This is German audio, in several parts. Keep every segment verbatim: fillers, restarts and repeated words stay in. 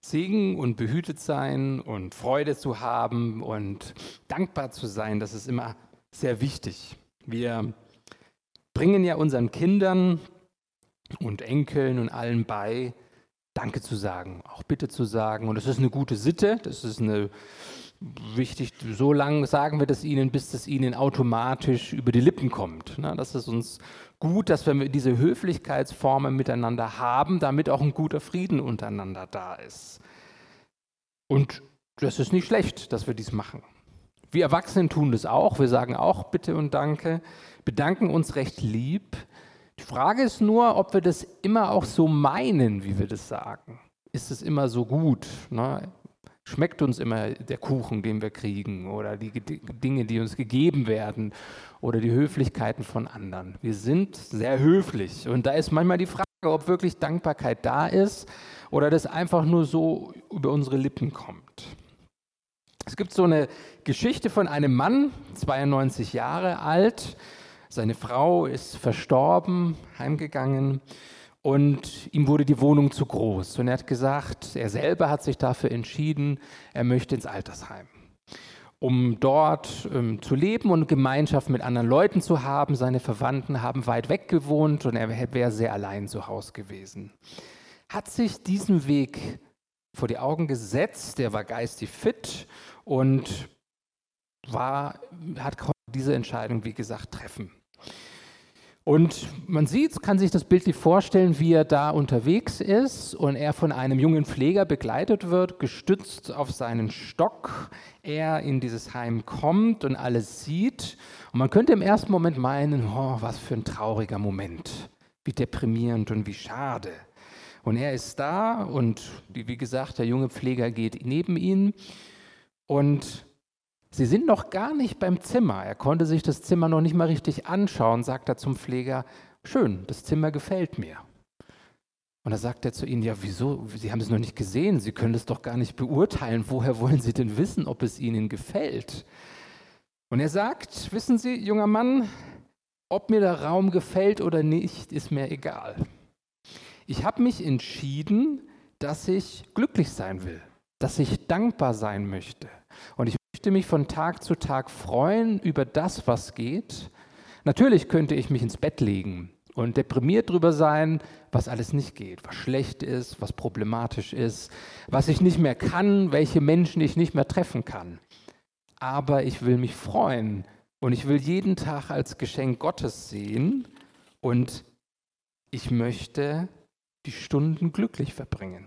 Segen und behütet sein und Freude zu haben und dankbar zu sein, das ist immer sehr wichtig. Wir bringen ja unseren Kindern und Enkeln und allen bei, Danke zu sagen, auch Bitte zu sagen. Und das ist eine gute Sitte, das ist eine wichtig, so lange sagen wir das ihnen, bis es ihnen automatisch über die Lippen kommt. Na, das ist uns gut, dass wir diese Höflichkeitsformen miteinander haben, damit auch ein guter Frieden untereinander da ist. Und das ist nicht schlecht, dass wir dies machen. Wir Erwachsenen tun das auch, wir sagen auch Bitte und Danke, bedanken uns recht lieb. Die Frage ist nur, ob wir das immer auch so meinen, wie wir das sagen. Ist es immer so gut? Ne? Schmeckt uns immer der Kuchen, den wir kriegen oder die Dinge, die uns gegeben werden oder die Höflichkeiten von anderen? Wir sind sehr höflich und da ist manchmal die Frage, ob wirklich Dankbarkeit da ist oder das einfach nur so über unsere Lippen kommt. Es gibt so eine Geschichte von einem Mann, zweiundneunzig Jahre alt. Seine Frau ist verstorben, heimgegangen und ihm wurde die Wohnung zu groß. Und er hat gesagt, er selber hat sich dafür entschieden, er möchte ins Altersheim, um dort ähm, zu leben und Gemeinschaft mit anderen Leuten zu haben. Seine Verwandten haben weit weg gewohnt und er wäre sehr allein zu Hause gewesen. Hat sich diesen Weg vor die Augen gesetzt, er war geistig fit und war, hat diese Entscheidung, wie gesagt, treffen. Und man sieht, kann sich das bildlich vorstellen, wie er da unterwegs ist und er von einem jungen Pfleger begleitet wird, gestützt auf seinen Stock, er in dieses Heim kommt und alles sieht. Und man könnte im ersten Moment meinen, oh, was für ein trauriger Moment, wie deprimierend und wie schade. Und er ist da und wie gesagt, der junge Pfleger geht neben ihn und sie sind noch gar nicht beim Zimmer. Er konnte sich das Zimmer noch nicht mal richtig anschauen, sagt er zum Pfleger, schön, das Zimmer gefällt mir. Und da sagt er zu ihnen, ja wieso, Sie haben es noch nicht gesehen, Sie können es doch gar nicht beurteilen, woher wollen Sie denn wissen, ob es Ihnen gefällt? Und er sagt, wissen Sie, junger Mann, ob mir der Raum gefällt oder nicht, ist mir egal. Ich habe mich entschieden, dass ich glücklich sein will, dass ich dankbar sein möchte. Und ich möchte mich von Tag zu Tag freuen über das, was geht. Natürlich könnte ich mich ins Bett legen und deprimiert darüber sein, was alles nicht geht, was schlecht ist, was problematisch ist, was ich nicht mehr kann, welche Menschen ich nicht mehr treffen kann. Aber ich will mich freuen und ich will jeden Tag als Geschenk Gottes sehen und ich möchte die Stunden glücklich verbringen.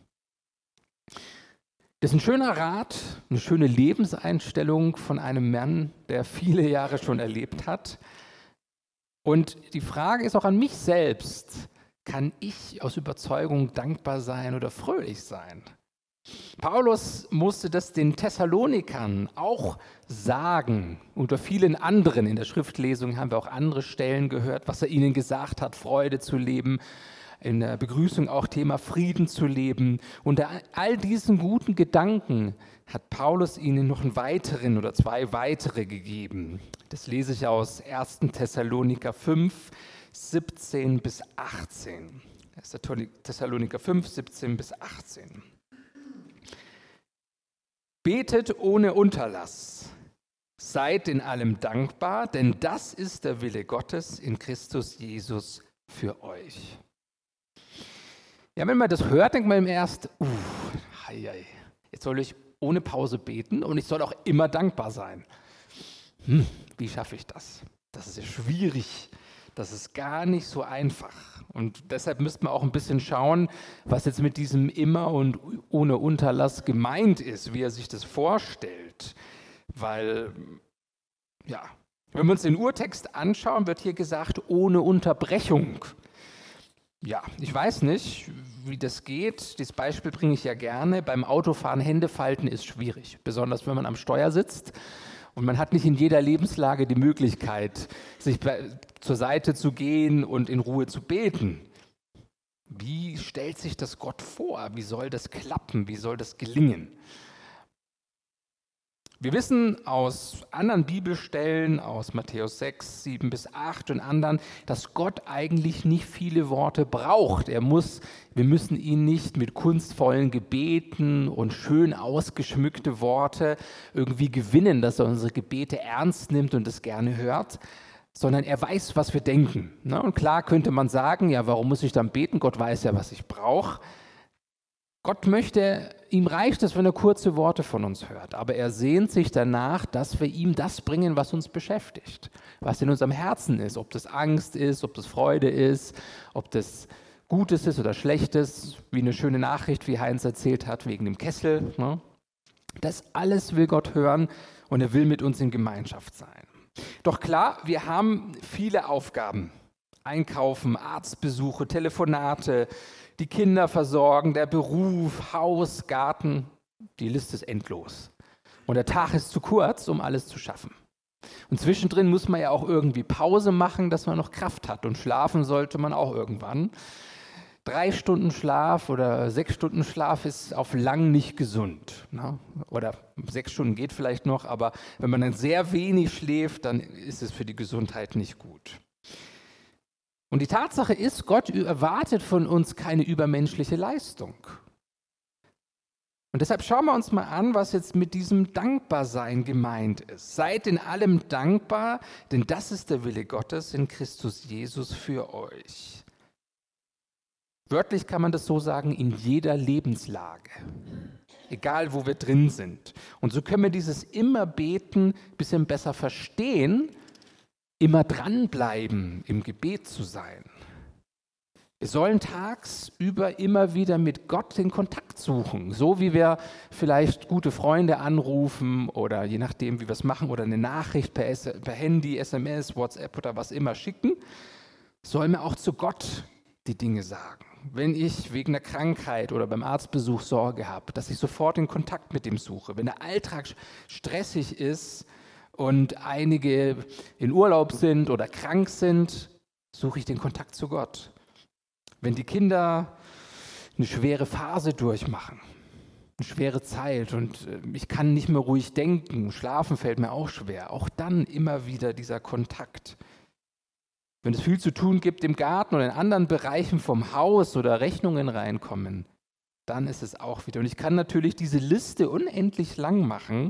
Das ist ein schöner Rat, eine schöne Lebenseinstellung von einem Mann, der viele Jahre schon erlebt hat. Und die Frage ist auch an mich selbst, kann ich aus Überzeugung dankbar sein oder fröhlich sein? Paulus musste das den Thessalonikern auch sagen. Unter vielen anderen in der Schriftlesung haben wir auch andere Stellen gehört, was er ihnen gesagt hat, Freude zu leben. In der Begrüßung auch Thema Frieden zu leben. Unter all diesen guten Gedanken hat Paulus ihnen noch einen weiteren oder zwei weitere gegeben. Das lese ich aus erster Thessaloniker fünf, siebzehn bis achtzehn. erster Thessaloniker fünf, siebzehn bis achtzehn. Betet ohne Unterlass, seid in allem dankbar, denn das ist der Wille Gottes in Christus Jesus für euch. Ja, wenn man das hört, denkt man im Ersten, uh, hei, hei, jetzt soll ich ohne Pause beten und ich soll auch immer dankbar sein. Hm, wie schaffe ich das? Das ist ja schwierig, das ist gar nicht so einfach. Und deshalb müsste man auch ein bisschen schauen, was jetzt mit diesem immer und ohne Unterlass gemeint ist, wie er sich das vorstellt. Weil, ja, wenn wir uns den Urtext anschauen, wird hier gesagt, ohne Unterbrechung. Ja, ich weiß nicht, wie das geht. Das Beispiel bringe ich ja gerne. Beim Autofahren Hände falten ist schwierig, besonders wenn man am Steuer sitzt und man hat nicht in jeder Lebenslage die Möglichkeit, sich zur Seite zu gehen und in Ruhe zu beten. Wie stellt sich das Gott vor? Wie soll das klappen? Wie soll das gelingen? Wir wissen aus anderen Bibelstellen, aus Matthäus sechs, sieben bis acht und anderen, dass Gott eigentlich nicht viele Worte braucht. Er muss, wir müssen ihn nicht mit kunstvollen Gebeten und schön ausgeschmückte Worte irgendwie gewinnen, dass er unsere Gebete ernst nimmt und es gerne hört, sondern er weiß, was wir denken. Und klar könnte man sagen, ja, warum muss ich dann beten? Gott weiß ja, was ich brauche. Gott möchte, ihm reicht es, wenn er kurze Worte von uns hört, aber er sehnt sich danach, dass wir ihm das bringen, was uns beschäftigt, was in unserem Herzen ist, ob das Angst ist, ob das Freude ist, ob das Gutes ist oder Schlechtes, wie eine schöne Nachricht, wie Heinz erzählt hat, wegen dem Kessel. Ne? Das alles will Gott hören und er will mit uns in Gemeinschaft sein. Doch klar, wir haben viele Aufgaben. Einkaufen, Arztbesuche, Telefonate, die Kinder versorgen, der Beruf, Haus, Garten, die Liste ist endlos. Und der Tag ist zu kurz, um alles zu schaffen. Und zwischendrin muss man ja auch irgendwie Pause machen, dass man noch Kraft hat. Und schlafen sollte man auch irgendwann. Drei Stunden Schlaf oder sechs Stunden Schlaf ist auf lang nicht gesund. Ne? Oder sechs Stunden geht vielleicht noch, aber wenn man dann sehr wenig schläft, dann ist es für die Gesundheit nicht gut. Und die Tatsache ist, Gott erwartet von uns keine übermenschliche Leistung. Und deshalb schauen wir uns mal an, was jetzt mit diesem Dankbarsein gemeint ist. Seid in allem dankbar, denn das ist der Wille Gottes in Christus Jesus für euch. Wörtlich kann man das so sagen, in jeder Lebenslage. Egal, wo wir drin sind. Und so können wir dieses immer beten, ein bisschen besser verstehen, immer dranbleiben, im Gebet zu sein. Wir sollen tagsüber immer wieder mit Gott den Kontakt suchen, so wie wir vielleicht gute Freunde anrufen oder je nachdem, wie wir es machen, oder eine Nachricht per, S- per Handy, S M S, WhatsApp oder was immer schicken, sollen wir auch zu Gott die Dinge sagen. Wenn ich wegen einer Krankheit oder beim Arztbesuch Sorge habe, dass ich sofort den Kontakt mit ihm suche. Wenn der Alltag stressig ist, und einige in Urlaub sind oder krank sind, suche ich den Kontakt zu Gott. Wenn die Kinder eine schwere Phase durchmachen, eine schwere Zeit und ich kann nicht mehr ruhig denken, schlafen fällt mir auch schwer, auch dann immer wieder dieser Kontakt. Wenn es viel zu tun gibt im Garten oder in anderen Bereichen vom Haus oder Rechnungen reinkommen, dann ist es auch wieder. Und ich kann natürlich diese Liste unendlich lang machen.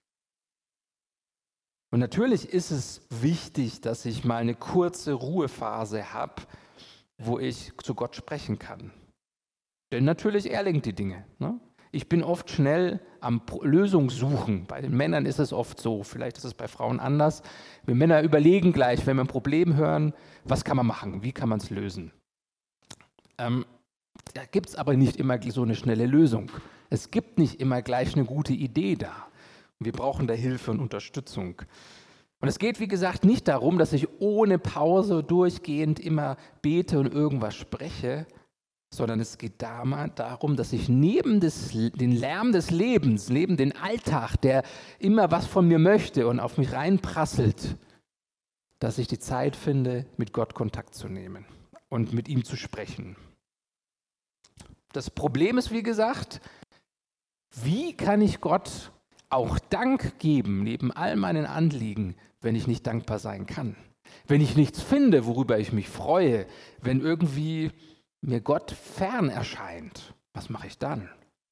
Und natürlich ist es wichtig, dass ich mal eine kurze Ruhephase habe, wo ich zu Gott sprechen kann. Denn natürlich, er lenkt die Dinge. Ne? Ich bin oft schnell am Lösung suchen. Bei den Männern ist es oft so, vielleicht ist es bei Frauen anders. Wir Männer überlegen gleich, wenn wir ein Problem hören, was kann man machen, wie kann man es lösen. Ähm, da gibt es aber nicht immer so eine schnelle Lösung. Es gibt nicht immer gleich eine gute Idee da. Wir brauchen da Hilfe und Unterstützung. Und es geht, wie gesagt, nicht darum, dass ich ohne Pause durchgehend immer bete und irgendwas spreche, sondern es geht darum, dass ich neben des, den Lärm des Lebens, neben den Alltag, der immer was von mir möchte und auf mich reinprasselt, dass ich die Zeit finde, mit Gott Kontakt zu nehmen und mit ihm zu sprechen. Das Problem ist, wie gesagt, wie kann ich Gott auch Dank geben, neben all meinen Anliegen, wenn ich nicht dankbar sein kann. Wenn ich nichts finde, worüber ich mich freue, wenn irgendwie mir Gott fern erscheint, was mache ich dann?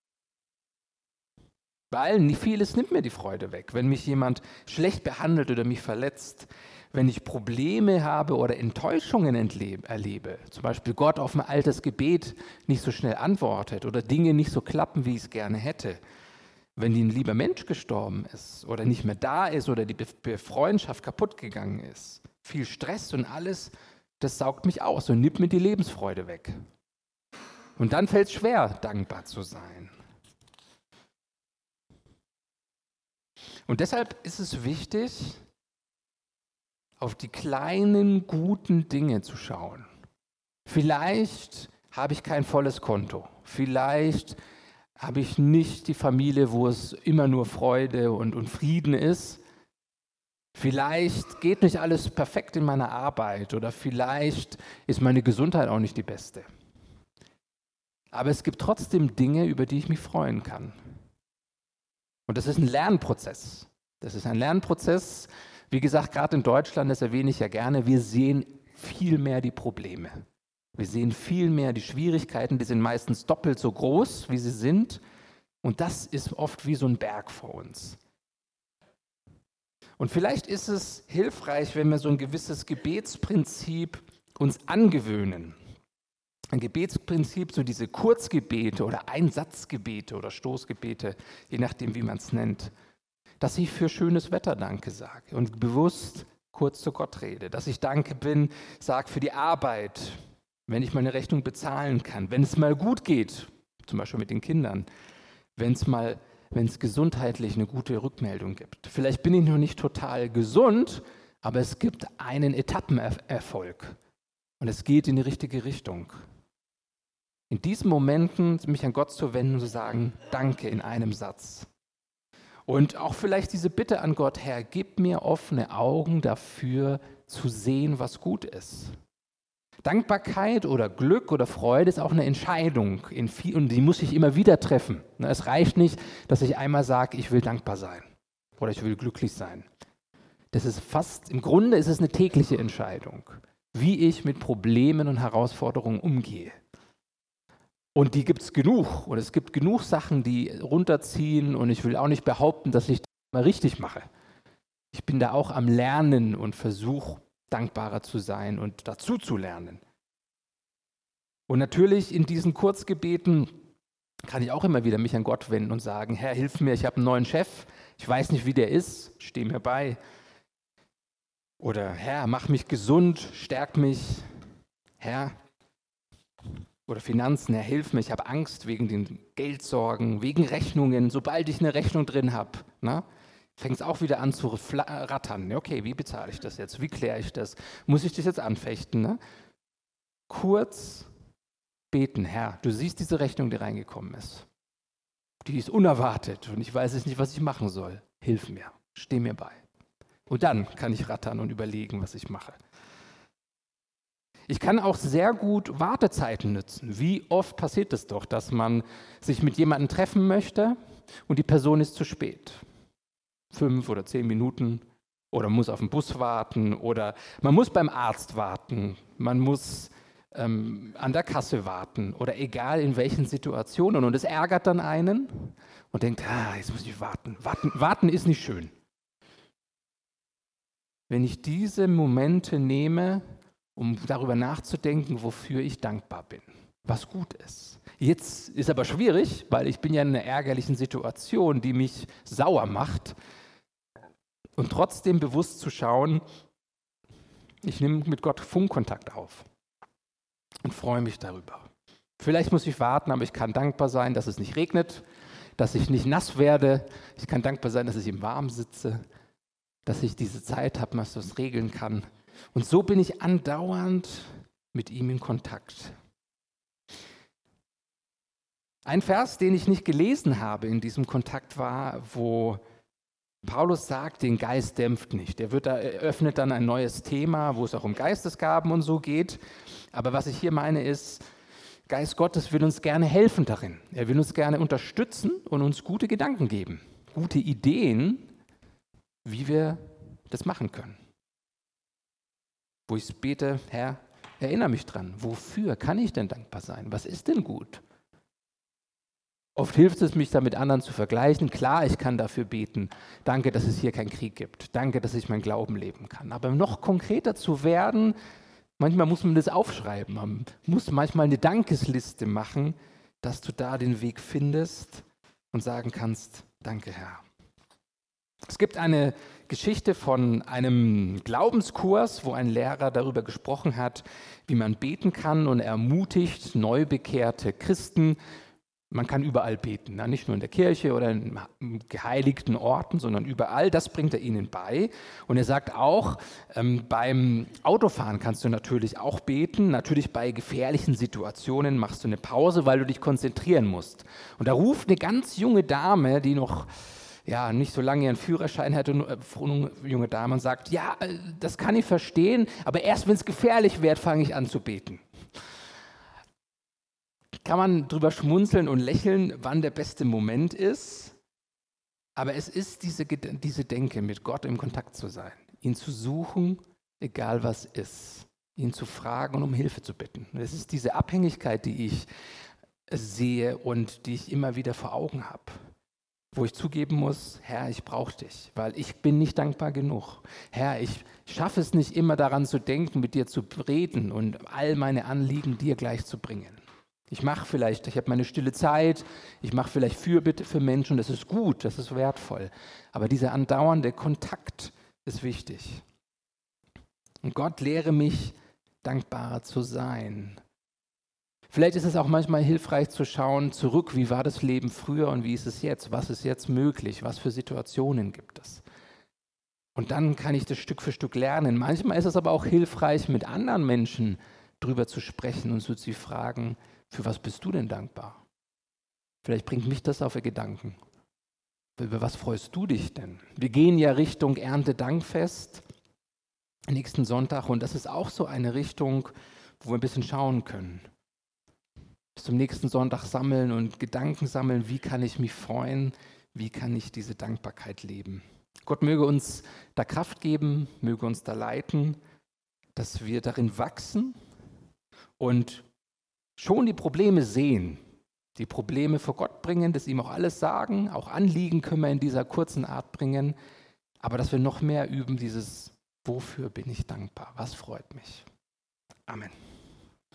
Weil nicht vieles nimmt mir die Freude weg. Wenn mich jemand schlecht behandelt oder mich verletzt, wenn ich Probleme habe oder Enttäuschungen entlebe, erlebe, zum Beispiel Gott auf ein altes Gebet nicht so schnell antwortet oder Dinge nicht so klappen, wie ich es gerne hätte, wenn ein lieber Mensch gestorben ist oder nicht mehr da ist oder die Be- Freundschaft kaputt gegangen ist, viel Stress und alles, das saugt mich aus und nimmt mir die Lebensfreude weg. Und dann fällt es schwer, dankbar zu sein. Und deshalb ist es wichtig, auf die kleinen, guten Dinge zu schauen. Vielleicht habe ich kein volles Konto. Vielleicht habe ich nicht die Familie, wo es immer nur Freude und, und Frieden ist. Vielleicht geht nicht alles perfekt in meiner Arbeit oder vielleicht ist meine Gesundheit auch nicht die beste. Aber es gibt trotzdem Dinge, über die ich mich freuen kann. Und Und das ist ein Lernprozess. Das ist ein Lernprozess. Wie gesagt, gerade in Deutschland, das erwähne ich ja gerne, wir sehen viel mehr die Probleme. Wir sehen viel mehr die Schwierigkeiten, die sind meistens doppelt so groß, wie sie sind. Und das ist oft wie so ein Berg vor uns. Und vielleicht ist es hilfreich, wenn wir so ein gewisses Gebetsprinzip uns angewöhnen. Ein Gebetsprinzip, so diese Kurzgebete oder Einsatzgebete oder Stoßgebete, je nachdem, wie man es nennt, dass ich für schönes Wetter Danke sage und bewusst kurz zu Gott rede, dass ich Danke bin, sage für die Arbeit, wenn ich meine Rechnung bezahlen kann, wenn es mal gut geht, zum Beispiel mit den Kindern, wenn es mal, wenn es gesundheitlich eine gute Rückmeldung gibt. Vielleicht bin ich noch nicht total gesund, aber es gibt einen Etappenerfolg und es geht in die richtige Richtung. In diesen Momenten mich an Gott zu wenden und zu sagen, Danke in einem Satz. Und auch vielleicht diese Bitte an Gott, Herr, gib mir offene Augen dafür zu sehen, was gut ist. Dankbarkeit oder Glück oder Freude ist auch eine Entscheidung in viel, und die muss ich immer wieder treffen. Es reicht nicht, dass ich einmal sage, ich will dankbar sein oder ich will glücklich sein. Das ist fast, im Grunde ist es eine tägliche Entscheidung, wie ich mit Problemen und Herausforderungen umgehe. Und die gibt es genug. Und es gibt genug Sachen, die runterziehen. Und ich will auch nicht behaupten, dass ich das mal richtig mache. Ich bin da auch am Lernen und versuche, dankbarer zu sein und dazu zu lernen. Und natürlich in diesen Kurzgebeten kann ich auch immer wieder mich an Gott wenden und sagen, Herr, hilf mir, ich habe einen neuen Chef. Ich weiß nicht, wie der ist. Steh mir bei. Oder Herr, mach mich gesund, stärk mich. Herr, oder Finanzen, Herr, hilf mir, ich habe Angst wegen den Geldsorgen, wegen Rechnungen. Sobald ich eine Rechnung drin habe, fängt es auch wieder an zu rattern. Okay, wie bezahle ich das jetzt? Wie kläre ich das? Muss ich das jetzt anfechten? Ne? Kurz beten, Herr, du siehst diese Rechnung, die reingekommen ist. Die ist unerwartet und ich weiß jetzt nicht, was ich machen soll. Hilf mir, steh mir bei. Und dann kann ich rattern und überlegen, was ich mache. Ich kann auch sehr gut Wartezeiten nutzen. Wie oft passiert es doch, dass man sich mit jemandem treffen möchte und die Person ist zu spät. Fünf oder zehn Minuten oder muss auf den Bus warten oder man muss beim Arzt warten, man muss ähm, an der Kasse warten oder egal in welchen Situationen. Und es ärgert dann einen und denkt, ah, jetzt muss ich warten. Warten, warten ist nicht schön. Wenn ich diese Momente nehme, um darüber nachzudenken, wofür ich dankbar bin, was gut ist. Jetzt ist aber schwierig, weil ich bin ja in einer ärgerlichen Situation, die mich sauer macht. Und trotzdem bewusst zu schauen, ich nehme mit Gott Funkkontakt auf und freue mich darüber. Vielleicht muss ich warten, aber ich kann dankbar sein, dass es nicht regnet, dass ich nicht nass werde. Ich kann dankbar sein, dass ich im Warmen sitze, dass ich diese Zeit habe, dass ich das regeln kann. Und so bin ich andauernd mit ihm in Kontakt. Ein Vers, den ich nicht gelesen habe in diesem Kontakt, war, wo Paulus sagt, den Geist dämpft nicht. Er wird da, eröffnet dann ein neues Thema, wo es auch um Geistesgaben und so geht. Aber was ich hier meine ist, Geist Gottes will uns gerne helfen darin. Er will uns gerne unterstützen und uns gute Gedanken geben, gute Ideen, wie wir das machen können. Wo ich bete, Herr, erinnere mich dran, wofür kann ich denn dankbar sein? Was ist denn gut? Oft hilft es mich, da mit anderen zu vergleichen. Klar, ich kann dafür beten. Danke, dass es hier keinen Krieg gibt. Danke, dass ich meinen Glauben leben kann. Aber noch konkreter zu werden, manchmal muss man das aufschreiben. Man muss manchmal eine Dankesliste machen, dass du da den Weg findest und sagen kannst, danke, Herr. Es gibt eine Geschichte von einem Glaubenskurs, wo ein Lehrer darüber gesprochen hat, wie man beten kann und er ermutigt neubekehrte Christen. Man kann überall beten, nicht nur in der Kirche oder in geheiligten Orten, sondern überall. Das bringt er ihnen bei. Und er sagt auch, ähm, beim Autofahren kannst du natürlich auch beten. Natürlich bei gefährlichen Situationen machst du eine Pause, weil du dich konzentrieren musst. Und da ruft eine ganz junge Dame, die noch ja, nicht so lange ihren Führerschein hatte, eine junge Dame, und sagt, ja, das kann ich verstehen, aber erst wenn es gefährlich wird, fange ich an zu beten. Kann man drüber schmunzeln und lächeln, wann der beste Moment ist. Aber es ist diese, Ged- diese Denke, mit Gott im Kontakt zu sein, ihn zu suchen, egal was ist, ihn zu fragen und um Hilfe zu bitten. Und es ist diese Abhängigkeit, die ich sehe und die ich immer wieder vor Augen habe, wo ich zugeben muss, Herr, ich brauche dich, weil ich bin nicht dankbar genug. Herr, ich schaffe es nicht immer daran zu denken, mit dir zu reden und all meine Anliegen dir gleich zu bringen. Ich mache vielleicht, ich habe meine stille Zeit, ich mache vielleicht Fürbitte für Menschen, das ist gut, das ist wertvoll. Aber dieser andauernde Kontakt ist wichtig. Und Gott lehre mich, dankbarer zu sein. Vielleicht ist es auch manchmal hilfreich zu schauen zurück, wie war das Leben früher und wie ist es jetzt? Was ist jetzt möglich? Was für Situationen gibt es? Und dann kann ich das Stück für Stück lernen. Manchmal ist es aber auch hilfreich, mit anderen Menschen drüber zu sprechen und so zu fragen, für was bist du denn dankbar? Vielleicht bringt mich das auf Gedanken. Über was freust du dich denn? Wir gehen ja Richtung Erntedankfest nächsten Sonntag und das ist auch so eine Richtung, wo wir ein bisschen schauen können. Bis zum nächsten Sonntag sammeln und Gedanken sammeln, wie kann ich mich freuen, wie kann ich diese Dankbarkeit leben. Gott möge uns da Kraft geben, möge uns da leiten, dass wir darin wachsen und schon die Probleme sehen, die Probleme vor Gott bringen, dass ihm auch alles sagen, auch Anliegen können wir in dieser kurzen Art bringen, aber dass wir noch mehr üben, dieses, wofür bin ich dankbar, was freut mich. Amen.